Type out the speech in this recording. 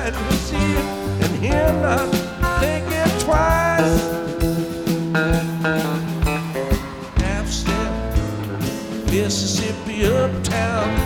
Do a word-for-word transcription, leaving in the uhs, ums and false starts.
blind to see it and hear not thinking twice. Half step, Mississippi uptown.